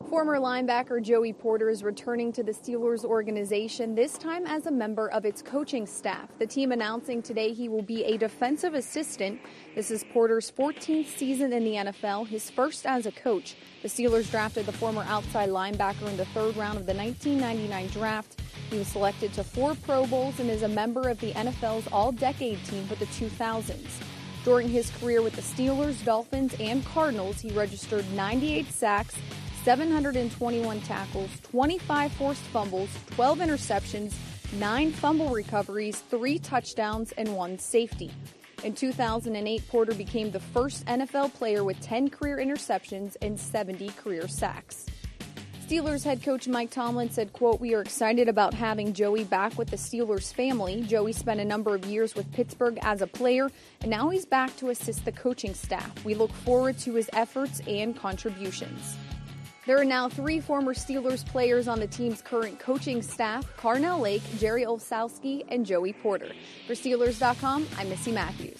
Former linebacker Joey Porter is returning to the Steelers organization, this time as a member of its coaching staff. The team announcing today he will be a defensive assistant. This is Porter's 14th season in the NFL, his first as a coach. The Steelers drafted the former outside linebacker in the third round of the 1999 draft. He was selected to 4 Pro Bowls and is a member of the NFL's All-Decade team for the 2000s. During his career with the Steelers, Dolphins, and Cardinals, he registered 98 sacks, 721 tackles, 25 forced fumbles, 12 interceptions, 9 fumble recoveries, 3 touchdowns, and 1 safety. In 2008, Porter became the first NFL player with 10 career interceptions and 70 career sacks. Steelers head coach Mike Tomlin said, quote, "We are excited about having Joey back with the Steelers family. Joey spent a number of years with Pittsburgh as a player, and now he's back to assist the coaching staff. We look forward to his efforts and contributions." There are now 3 former Steelers players on the team's current coaching staff: Carnell Lake, Jerry Olsowski, and Joey Porter. For Steelers.com, I'm Missy Matthews.